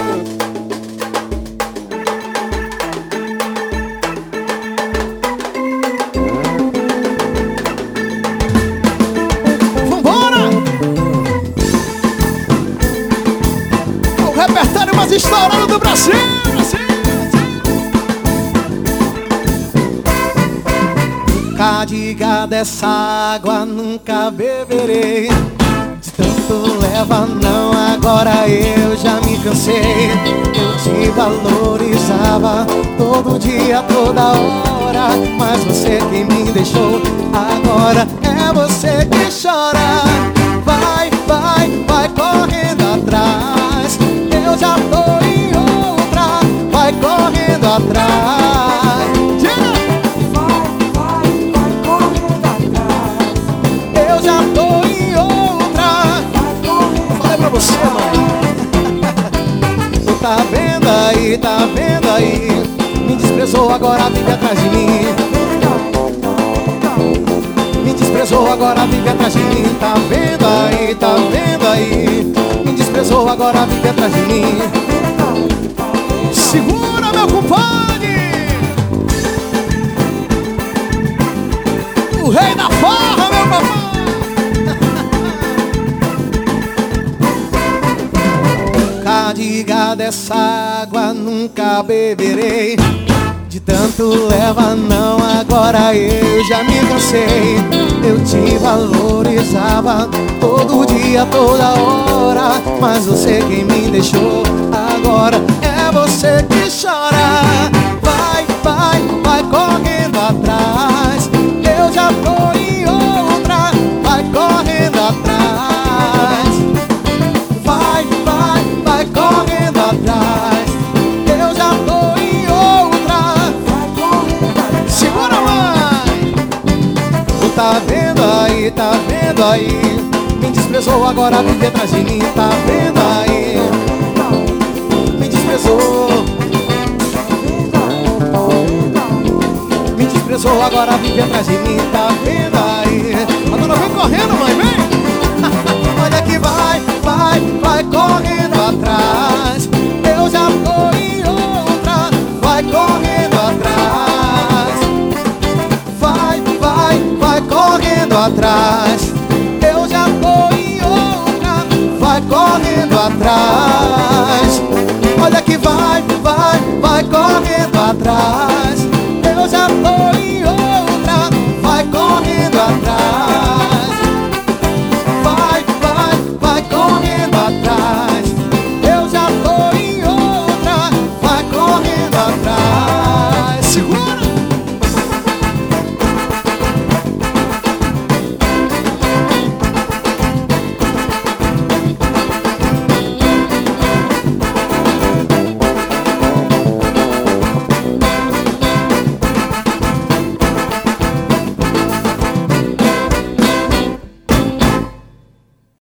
Vambora! O repertório mais estourado do Brasil! Diga dessa água nunca beberei. De tanto leva não, agora eu já me cansei. Eu te valorizava todo dia, toda hora, mas você que me deixou. Agora é você que chora. Vai, vai, vai correndo atrás. Eu já tô em outra. Vai correndo atrás. Você, mãe. Tu tá vendo aí, me desprezou, agora vive atrás de mim. Me desprezou, agora vive atrás de mim. Tá vendo aí, me desprezou, agora vive atrás de mim. Segura, meu compadre, o rei da farra, meu papai. Diga dessa água nunca beberei. De tanto leva não, agora eu já me cansei. Eu te valorizava todo dia, toda hora, mas você quem me deixou. Agora é você que chora. Vai, vai, vai correndo atrás. Eu já tô em outra. Vai correndo atrás. Correndo atrás, eu já tô em outra. Segura, mãe. Tu tá vendo aí, me desprezou, agora vive atrás de mim. Tá vendo aí, me desprezou. Me desprezou, agora vive atrás de mim. Tá vendo?